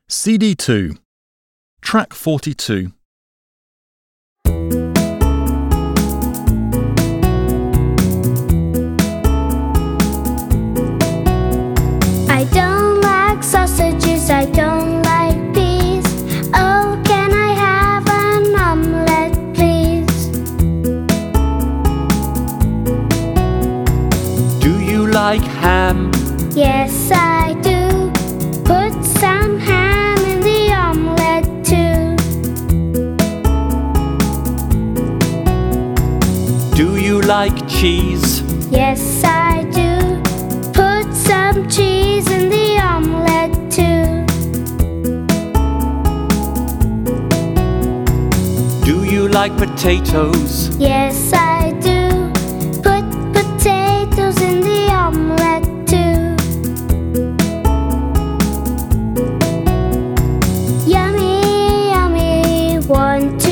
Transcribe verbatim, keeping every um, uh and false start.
C D two, Track forty-two. I don't like sausages, I don't like peas. Oh, can I have an omelette, please? Do you like ham? Yes, I do. Put some ham in the omelette too. Do you like cheese? Yes, I do. Put some cheese in the omelette too. Do you like potatoes? Yes, I do. Put potatoes in the omelette too. Yummy, yummy, one, two.